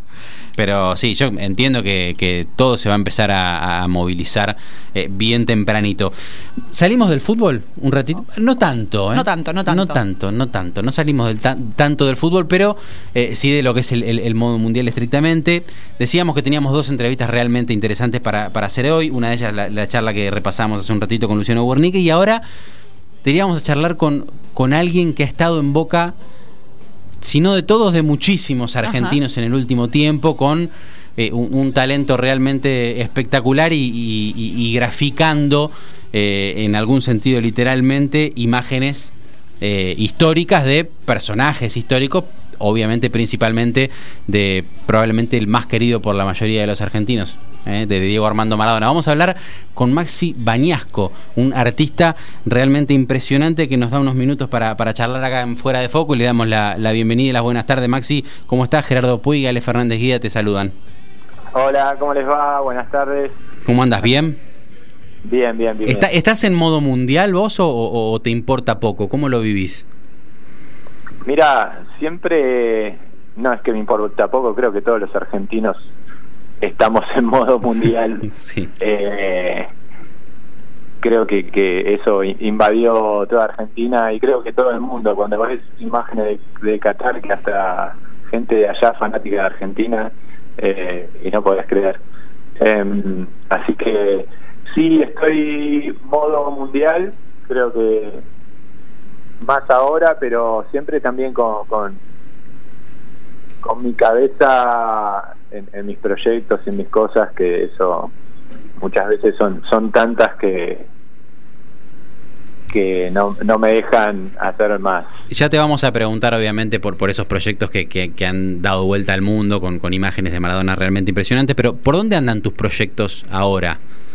Pero sí, yo entiendo que todo se va a empezar a movilizar bien tempranito. ¿Salimos del fútbol un ratito? No tanto, ¿eh? No tanto. No salimos tanto del fútbol, pero sí de lo que es el modo mundial estrictamente. Decíamos que teníamos 2 entrevistas realmente interesantes para hacer hoy. Una de ellas la charla que repasamos hace un ratito con Luciano Guernique, y ahora teníamos a charlar con alguien que ha estado en boca, si no de todos, de muchísimos argentinos en el último tiempo, con un talento realmente espectacular y graficando, en algún sentido literalmente, imágenes históricas de personajes históricos, obviamente principalmente de probablemente el más querido por la mayoría de los argentinos, de Diego Armando Maradona. Vamos a hablar con Maxi Bañasco, un artista realmente impresionante que nos da unos minutos para charlar acá en Fuera de Foco, y le damos la bienvenida y las buenas tardes. Maxi, ¿cómo estás? Gerardo Puig y Ale Fernández Guida te saludan. Hola, ¿cómo les va? Buenas tardes. ¿Cómo andas? ¿Bien? Bien. ¿Estás en modo mundial vos o te importa poco? ¿Cómo lo vivís? Mira, siempre, no es que me importa poco, creo que todos los argentinos estamos en modo mundial. Sí. Creo que eso invadió toda Argentina, y creo que todo el mundo. Cuando ves imágenes de Qatar, que hasta gente de allá fanática de Argentina, y no podés creer. Así que sí, estoy modo mundial, creo que más ahora, pero siempre también con mi cabeza en mis proyectos y en mis cosas, que eso muchas veces son tantas que no me dejan hacer más. Ya te vamos a preguntar, obviamente, por esos proyectos que han dado vuelta al mundo con imágenes de Maradona realmente impresionantes, pero ¿por dónde andan tus proyectos ahora?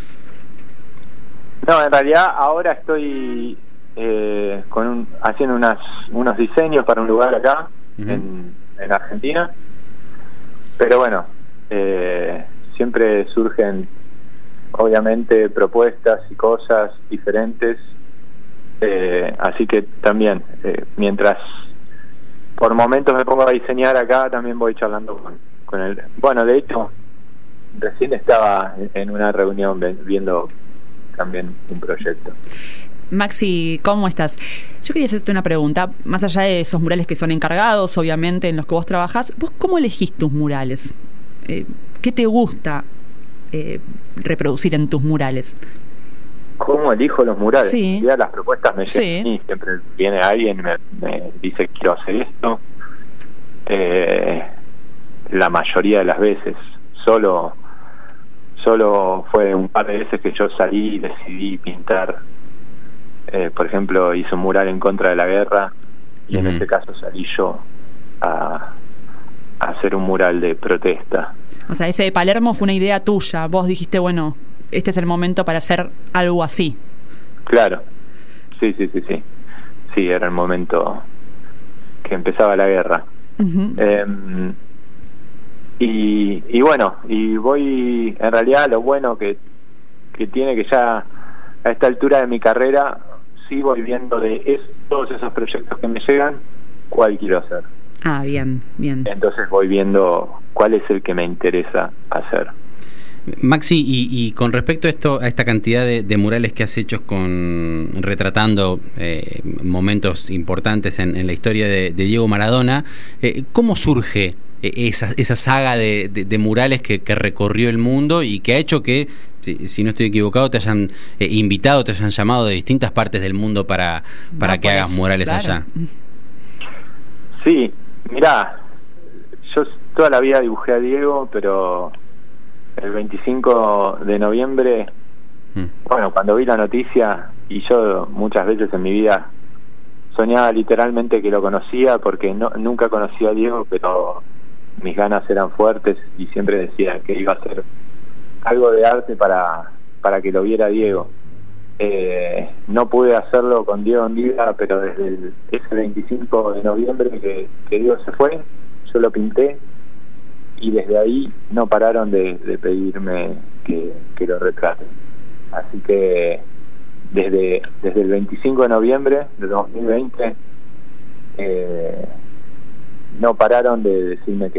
No, en realidad ahora estoy haciendo unos diseños para un lugar acá, en Argentina, pero bueno, siempre surgen obviamente propuestas y cosas diferentes, así que también mientras por momentos me pongo a diseñar acá, también voy charlando con él. Bueno, de hecho recién estaba en una reunión viendo también un proyecto. Maxi, ¿cómo estás? Yo quería hacerte una pregunta, más allá de esos murales que son encargados, obviamente, en los que vos trabajás, ¿vos cómo elegís tus murales? ¿Qué te gusta reproducir en tus murales? ¿Cómo elijo los murales? Sí. Ya las propuestas me llegan a mí, siempre viene alguien me dice quiero hacer esto. La mayoría de las veces, solo fue un par de veces que yo salí y decidí pintar. Por ejemplo, hice un mural en contra de la guerra, y en este caso salí yo a hacer un mural de protesta. O sea, ese de Palermo fue una idea tuya. Vos dijiste, bueno, este es el momento para hacer algo así. Claro, sí. Sí, era el momento que empezaba la guerra. Y bueno, y voy, en realidad lo bueno que tiene, que ya a esta altura de mi carrera sí voy viendo todos esos proyectos que me llegan, cuál quiero hacer. Ah, bien. Entonces voy viendo cuál es el que me interesa hacer. Maxi, y con respecto a esta cantidad de murales que has hecho retratando momentos importantes en la historia de Diego Maradona, ¿cómo surge esa saga de murales que recorrió el mundo y que ha hecho que, si no estoy equivocado, te hayan invitado, te hayan llamado de distintas partes del mundo para que hagas murales allá? Sí, mirá, yo toda la vida dibujé a Diego, pero el 25 de noviembre, bueno, cuando vi la noticia, y yo muchas veces en mi vida soñaba literalmente que lo conocía, porque nunca conocí a Diego, pero mis ganas eran fuertes y siempre decía que iba a hacer algo de arte para que lo viera Diego. No pude hacerlo con Diego en vida, pero desde ese 25 de noviembre que Diego se fue, yo lo pinté, y desde ahí no pararon de pedirme que lo retrate. Así que desde el 25 de noviembre de 2020 no pararon de decirme que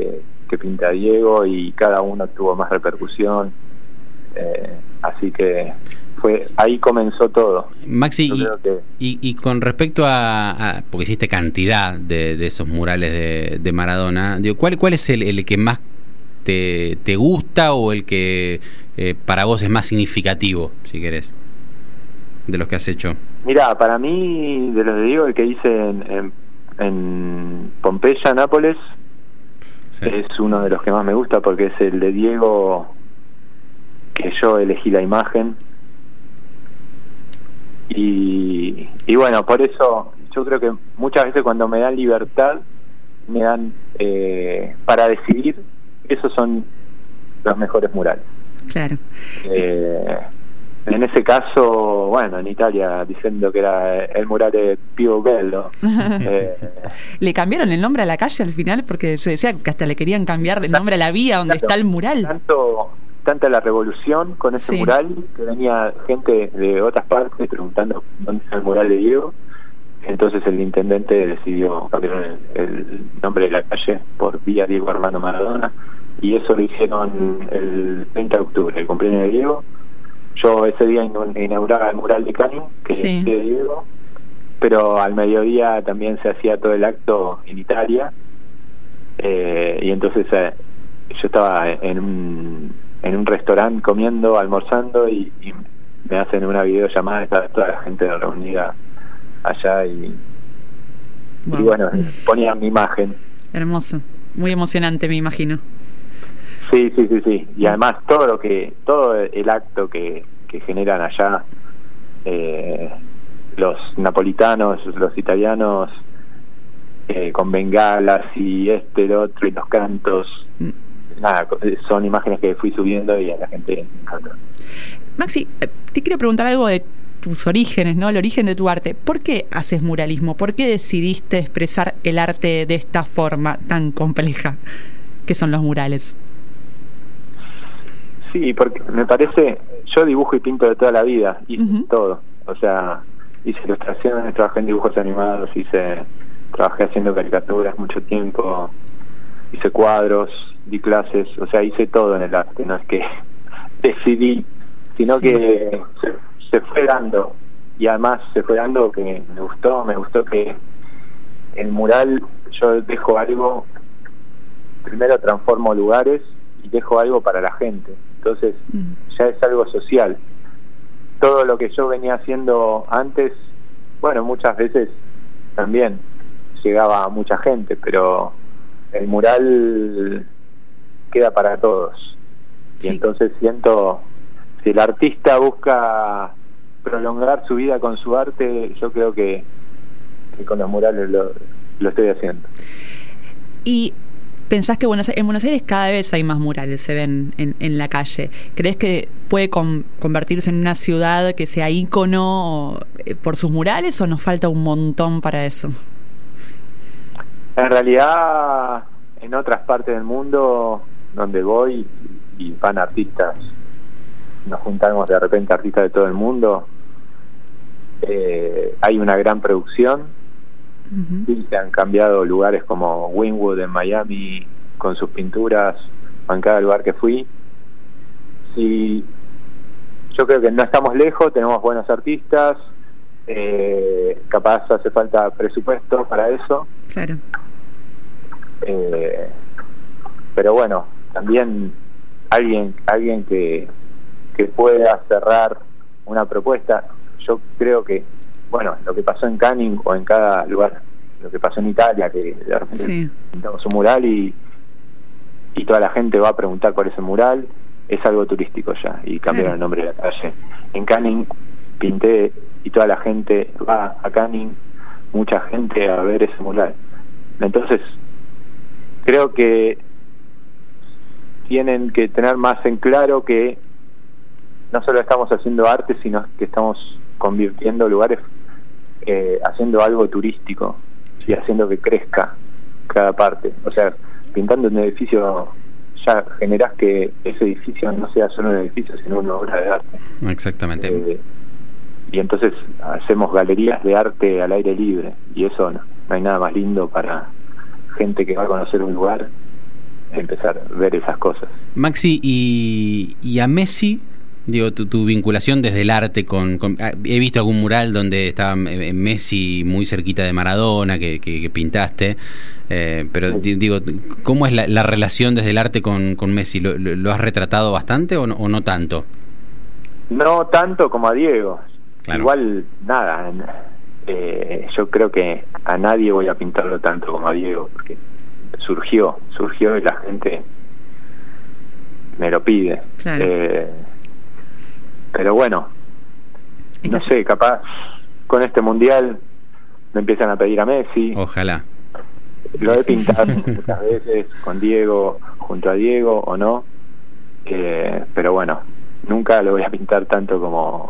que pinté a Diego, y cada uno tuvo más repercusión, así que ahí comenzó todo. Maxi, y con respecto a porque hiciste cantidad de esos murales de Maradona, digo, ¿cuál es el que más te gusta, o el que para vos es más significativo, si querés, de los que has hecho? Mirá, para mí, de los de Diego, el que hice en Pompeya, Nápoles, sí, es uno de los que más me gusta, porque es el de Diego, que yo elegí la imagen. Y bueno, por eso yo creo que muchas veces cuando me dan libertad, me dan para decidir, esos son los mejores murales. Claro. En ese caso, bueno, en Italia, diciendo que era el mural de Pio Bello. ¿Le cambiaron el nombre a la calle al final? Porque se decía que hasta le querían cambiar el nombre a la vía donde está el mural. Tanta la revolución con ese mural, que venía gente de otras partes preguntando dónde está el mural de Diego. Entonces el intendente decidió cambiar el nombre de la calle por Vía Diego Armando Maradona, y eso lo hicieron el 30 de octubre, el cumpleaños de Diego. Yo ese día inauguraba el mural de Canning, que es de Diego, pero al mediodía también se hacía todo el acto en Italia, y entonces yo estaba en un restaurante comiendo, almorzando, y me hacen una videollamada, está toda la gente reunida allá, y bueno, ponían mi imagen. Hermoso, muy emocionante, me imagino. Sí, y además todo el acto que generan allá, los napolitanos, los italianos, con bengalas y el otro, y los cantos. Nada, son imágenes que fui subiendo y a la gente le encanta. Maxi, te quiero preguntar algo de tus orígenes, ¿no? El origen de tu arte. ¿Por qué haces muralismo? ¿Por qué decidiste expresar el arte de esta forma tan compleja que son los murales? Sí, porque me parece, yo dibujo y pinto de toda la vida, hice todo, o sea, hice ilustraciones, trabajé en dibujos animados, trabajé haciendo caricaturas mucho tiempo, hice cuadros, di clases, o sea, hice todo en el arte, no es que decidí, sino que se fue dando, y además se fue dando que me gustó que el mural yo dejo algo, primero transformo lugares y dejo algo para la gente, entonces ya es algo social. Todo lo que yo venía haciendo antes, bueno, muchas veces también llegaba a mucha gente, pero el mural queda para todos. Y entonces siento, si el artista busca prolongar su vida con su arte, yo creo que con los murales lo estoy haciendo. Y ¿pensás que en Buenos Aires cada vez hay más murales, se ven en la calle? ¿Crees que puede convertirse en una ciudad que sea ícono por sus murales, o nos falta un montón para eso? En realidad, en otras partes del mundo donde voy y van artistas, nos juntamos de repente artistas de todo el mundo, hay una gran producción. Sí, se han cambiado lugares como Wynwood en Miami con sus pinturas, en cada lugar que fui. Sí, yo creo que no estamos lejos, tenemos buenos artistas, capaz hace falta presupuesto para eso. Claro. Pero bueno, también alguien que pueda cerrar una propuesta. Yo creo que, bueno, lo que pasó en Canning o en cada lugar, lo que pasó en Italia, que de repente pintamos un mural y toda la gente va a preguntar por ese mural, es algo turístico ya, y cambiaron el nombre de la calle. En Canning pinté y toda la gente va a Canning, mucha gente a ver ese mural. Entonces, creo que tienen que tener más en claro que no solo estamos haciendo arte, sino que estamos convirtiendo lugares, haciendo algo turístico y haciendo que crezca cada parte. O sea, pintando un edificio ya generás que ese edificio no sea solo un edificio, sino una obra de arte. Exactamente. Y entonces hacemos galerías de arte al aire libre, y eso no hay nada más lindo para gente que va a conocer un lugar empezar a ver esas cosas. Maxi, y a Messi, digo, tu vinculación desde el arte he visto algún mural donde estaba Messi muy cerquita de Maradona que pintaste, pero digo, ¿cómo es la relación desde el arte con Messi? ¿Lo has retratado bastante o no tanto? No tanto como a Diego. Claro. Igual, nada, yo creo que a nadie voy a pintarlo tanto como a Diego, porque surgió y la gente me lo pide. Claro. Pero bueno, no sé, capaz con este mundial me empiezan a pedir a Messi. Ojalá. Lo he pintado muchas veces con Diego, junto a Diego o no, pero bueno, nunca lo voy a pintar tanto como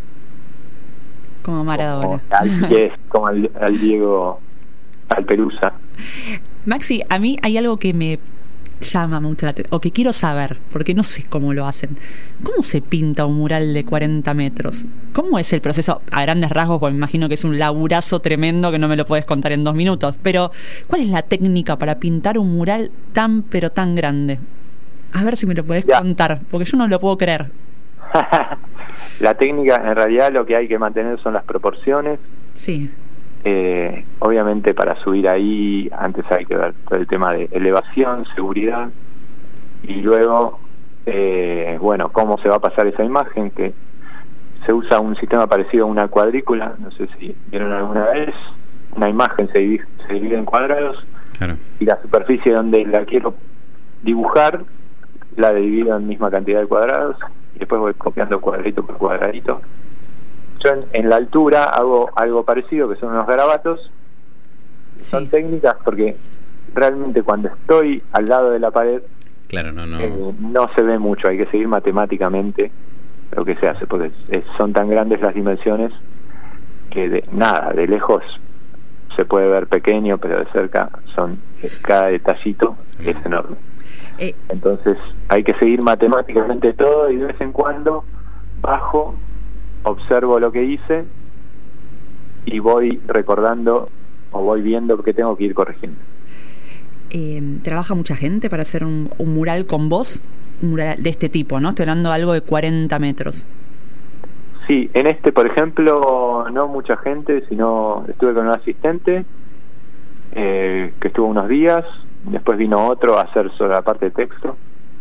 Maradona, como al Diego, al Pelusa. Maxi, a mí hay algo que me llama mucho la atención, o que quiero saber, porque no sé cómo lo hacen. ¿Cómo se pinta un mural de 40 metros? ¿Cómo es el proceso? A grandes rasgos, pues me imagino que es un laburazo tremendo que no me lo puedes contar en 2 minutos, pero ¿cuál es la técnica para pintar un mural tan pero tan grande? A ver si me lo podés contar, porque yo no lo puedo creer. La técnica, en realidad lo que hay que mantener son las proporciones. Sí. Obviamente para subir ahí antes hay que ver todo el tema de elevación, seguridad, y luego bueno, cómo se va a pasar esa imagen, que se usa un sistema parecido a una cuadrícula, no sé si vieron alguna vez. Una imagen se divide en cuadrados. Claro. Y la superficie donde la quiero dibujar la divido en misma cantidad de cuadrados y después voy copiando cuadradito por cuadradito. Yo en la altura hago algo parecido, que son unos garabatos. Sí. Son técnicas porque realmente cuando estoy al lado de la pared, claro, no se ve mucho, hay que seguir matemáticamente lo que se hace, porque son tan grandes las dimensiones que de lejos se puede ver pequeño, pero de cerca cada detallito es enorme. Entonces hay que seguir matemáticamente todo, y de vez en cuando bajo, observo lo que hice y voy recordando o voy viendo que tengo que ir corrigiendo. ¿Trabaja mucha gente para hacer un mural con vos? Un mural de este tipo, ¿no? Estoy hablando de algo de 40 metros. Sí, en por ejemplo, no mucha gente, sino estuve con un asistente que estuvo unos días, después vino otro a hacer solo la parte de texto.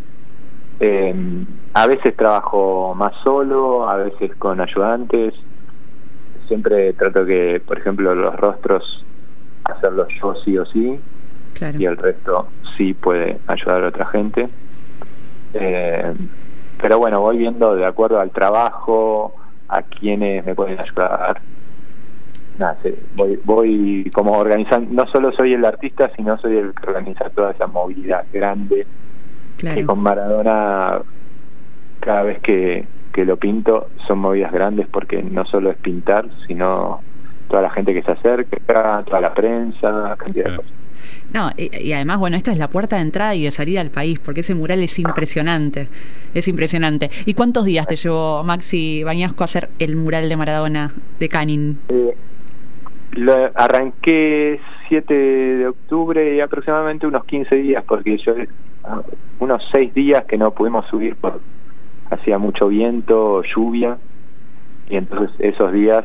A veces trabajo más solo, a veces con ayudantes. Siempre trato que, por ejemplo, los rostros hacerlos yo sí o sí. Claro. Y el resto sí puede ayudar a otra gente. Pero bueno, voy viendo de acuerdo al trabajo, a quienes me pueden ayudar. Nada, voy como organizando. No solo soy el artista, sino soy el que organiza toda esa movilidad grande. Claro. Que con Maradona, cada vez que lo pinto, son movidas grandes, porque no solo es pintar, sino toda la gente que se acerca, toda la prensa, cantidad de cosas. No, y además, bueno, esta es la puerta de entrada y de salida al país, porque ese mural es impresionante, es impresionante. ¿Y cuántos días te llevó, Maxi Bañasco, a hacer el mural de Maradona de Canning? Arranqué 7 de octubre y aproximadamente unos 15 días, porque unos 6 días que no pudimos subir hacía mucho viento, lluvia, y entonces esos días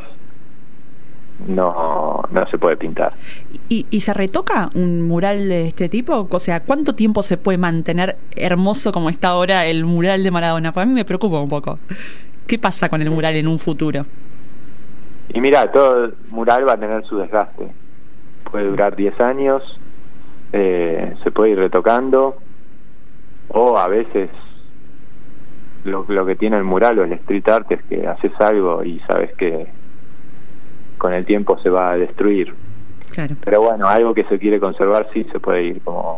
no se puede pintar. ¿Y se retoca un mural de este tipo? O sea, ¿cuánto tiempo se puede mantener hermoso como está ahora el mural de Maradona? Para mí me preocupa un poco. ¿Qué pasa con el mural en un futuro? Y mira, todo mural va a tener su desgaste. Puede durar 10 años, se puede ir retocando, o a veces lo que tiene el mural o el street art es que haces algo y sabes que con el tiempo se va a destruir. Claro. Pero bueno, algo que se quiere conservar sí se puede ir como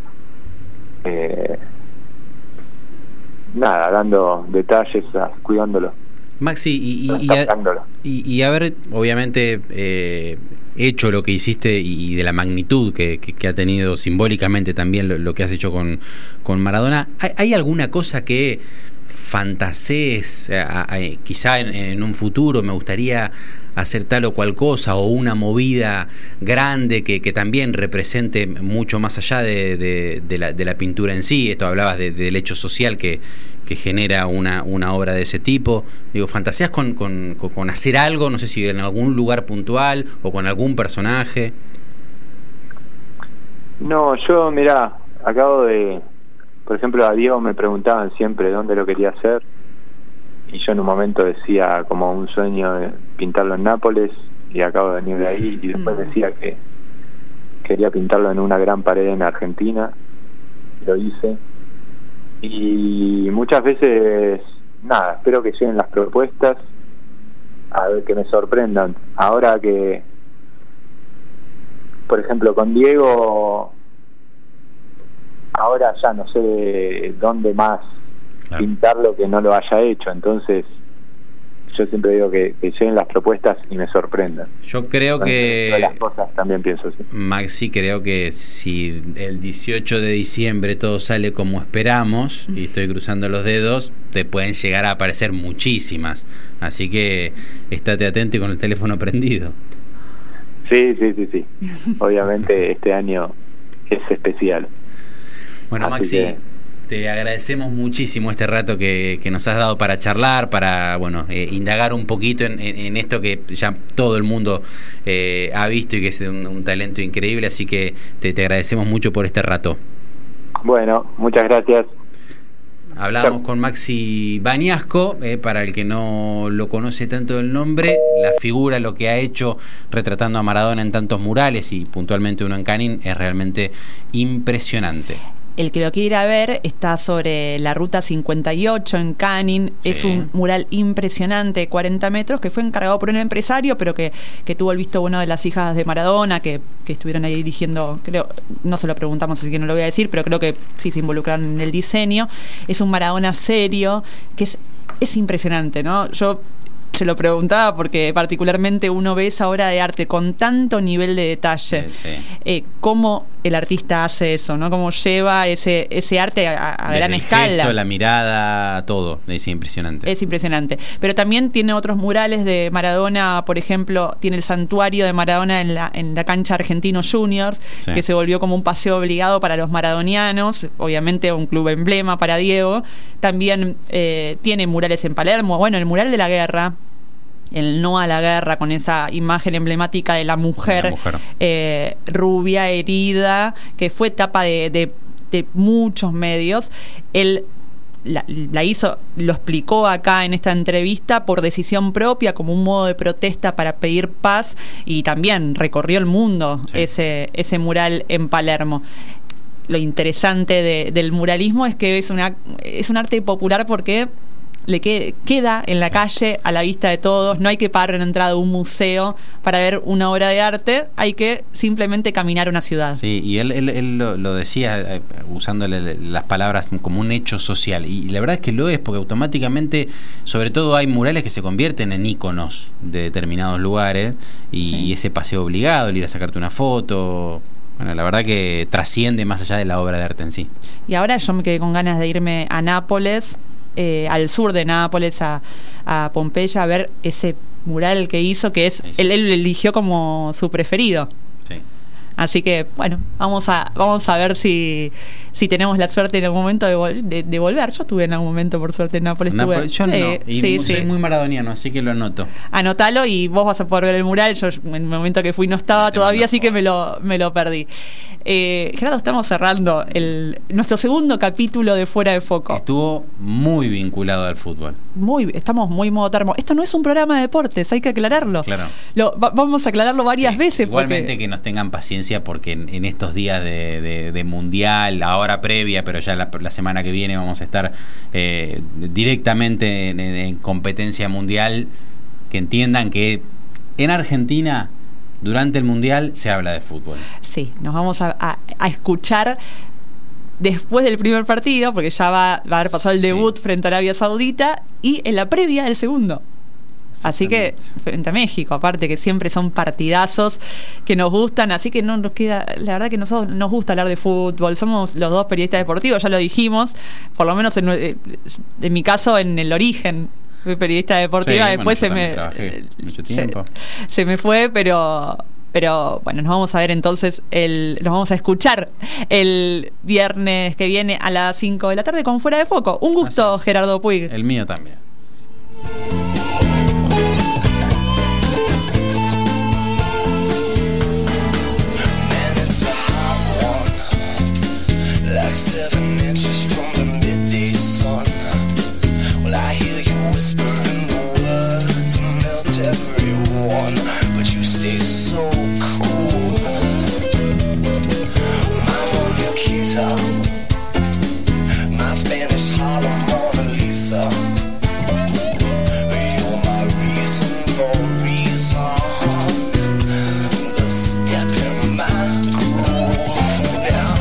dando detalles, cuidándolo. Maxi, y haber obviamente hecho lo que hiciste y de la magnitud que ha tenido simbólicamente también lo que has hecho con Maradona, ¿hay alguna cosa que fantasees quizá en un futuro? Me gustaría hacer tal o cual cosa, o una movida grande que también represente mucho más allá de la pintura en sí. Esto hablabas del hecho social que genera una obra de ese tipo. Digo, ¿fantaseas con hacer algo, no sé si en algún lugar puntual o con algún personaje? No, yo, mirá, acabo de... Por ejemplo, a Diego me preguntaban siempre dónde lo quería hacer, y yo en un momento decía como un sueño de pintarlo en Nápoles, y acabo de venir de ahí, y después decía que quería pintarlo en una gran pared en Argentina. Lo hice, y muchas veces, nada, espero que lleguen las propuestas, a ver, que me sorprendan. Ahora que, por ejemplo, con Diego, ahora ya no sé dónde más pintarlo que no lo haya hecho. Entonces yo siempre digo que lleguen las propuestas y me sorprendan. Yo creo que las cosas también pienso así. Maxi, creo que si el 18 de diciembre todo sale como esperamos, y estoy cruzando los dedos, te pueden llegar a aparecer muchísimas, así que estate atento y con el teléfono prendido. Sí. Obviamente este año es especial. Bueno, así Maxi, te agradecemos muchísimo este rato que nos has dado para charlar, para indagar un poquito en esto que ya todo el mundo ha visto y que es un talento increíble, así que te agradecemos mucho por este rato. Bueno, muchas gracias. Hablábamos con Maxi Bañasco, para el que no lo conoce tanto el nombre, la figura, lo que ha hecho retratando a Maradona en tantos murales y puntualmente uno en Canning, es realmente impresionante. El que lo quiere ir a ver está sobre la ruta 58 en Canning. Sí. Es un mural impresionante de 40 metros que fue encargado por un empresario, pero que tuvo el visto bueno de las hijas de Maradona, que estuvieron ahí dirigiendo, creo, no se lo preguntamos, así que no lo voy a decir, pero creo que sí se involucraron en el diseño. Es un Maradona serio, que es impresionante, ¿no? Yo se lo preguntaba porque particularmente uno ve esa obra de arte con tanto nivel de detalle, cómo el artista hace eso, ¿no? Cómo lleva ese arte a gran escala. El gesto, la mirada, todo, es impresionante. Es impresionante. Pero también tiene otros murales de Maradona, por ejemplo, tiene el santuario de Maradona en la cancha Argentinos Juniors, que se volvió como un paseo obligado para los maradonianos, obviamente un club emblema para Diego. También tiene murales en Palermo, bueno, el mural de la guerra, el no a la guerra, con esa imagen emblemática de la mujer, rubia, herida, que fue tapa de muchos medios. Él la hizo, lo explicó acá en esta entrevista, por decisión propia, como un modo de protesta para pedir paz, y también recorrió el mundo ese mural en Palermo. Lo interesante del muralismo es que es un arte popular porque le queda en la calle, a la vista de todos. No hay que pagar en entrada a un museo para ver una obra de arte, hay que simplemente caminar una ciudad. Sí, y él lo decía usándole las palabras como un hecho social, y la verdad es que lo es, porque automáticamente, sobre todo, hay murales que se convierten en íconos de determinados lugares, y ese paseo obligado, el ir a sacarte una foto, bueno, la verdad que trasciende más allá de la obra de arte en sí. Y ahora yo me quedé con ganas de irme a Nápoles, al sur de Nápoles, a Pompeya, a ver ese mural que hizo, que es él lo eligió como su preferido. Sí. Así que, bueno, vamos a ver si tenemos la suerte en algún momento de volver. Yo estuve en algún momento, por suerte, en Nápoles. Yo no, y soy muy maradoniano, así que lo anoto. Anótalo y vos vas a poder ver el mural. Yo en el momento que fui no estaba todavía, así que me lo perdí. Gerardo, estamos cerrando nuestro segundo capítulo de Fuera de Foco. Estuvo muy vinculado al fútbol. Estamos muy modo termo. Esto no es un programa de deportes, hay que aclararlo. Claro. Vamos a aclararlo varias veces. Igualmente que nos tengan paciencia, porque en estos días de mundial, ahora previa, pero ya la semana que viene vamos a estar directamente en competencia mundial, que entiendan que en Argentina, durante el mundial, se habla de fútbol. Sí, nos vamos a escuchar después del primer partido, porque ya va a haber pasado el debut frente a Arabia Saudita, y en la previa el segundo. Así que frente a México, aparte, que siempre son partidazos que nos gustan, así que no nos queda, la verdad que nosotros nos gusta hablar de fútbol, somos los dos periodistas deportivos, ya lo dijimos, por lo menos en mi caso, en el origen Fui periodista deportiva, Sí, después bueno, trabajé mucho tiempo. se me fue, pero bueno, nos vamos a ver entonces, nos vamos a escuchar el viernes que viene a las 5 de la tarde con Fuera de Foco. Un gusto, Gerardo Puig. El mío también. Like 7 inches from the midday sun. Well, I hear you whispering the words and melt everyone, but you stay so cool. My Mona Lisa, my Spanish Harlem Mona Lisa. You're my reason for reason, the step in my groove. Yeah.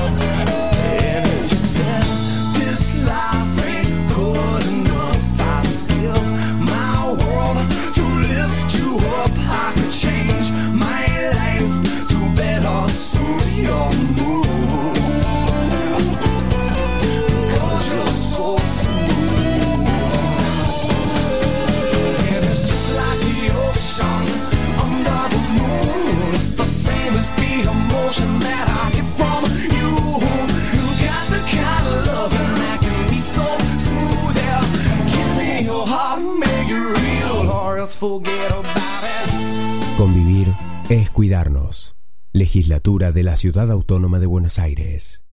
Convivir es cuidarnos. Legislatura de la Ciudad Autónoma de Buenos Aires.